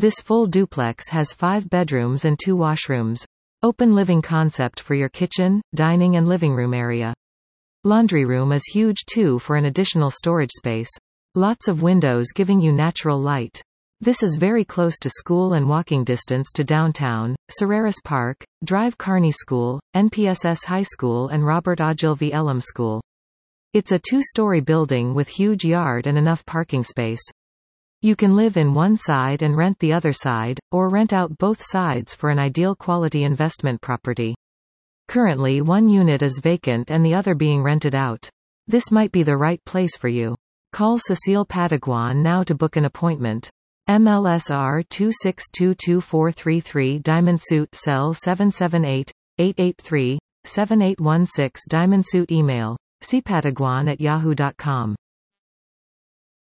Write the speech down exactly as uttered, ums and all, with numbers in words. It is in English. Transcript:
This full duplex has five bedrooms and two washrooms. Open living concept for your kitchen, dining and living room area. Laundry room is huge too for an additional storage space. Lots of windows giving you natural light. This is very close to school and walking distance to downtown, Serreris Park, Drive Kearney School, N P S S High School and Robert Ogilvie Elam School. It's a two-story building with huge yard and enough parking space. You can live in one side and rent the other side, or rent out both sides for an ideal quality investment property. Currently one unit is vacant and the other being rented out. This might be the right place for you. Call Cecile Pataguan now to book an appointment. M L S R two six two two four three three Diamond Suit cell seven seven eight, eight eight three, seven eight one six Diamond Suit email, c pataguan at yahoo dot com.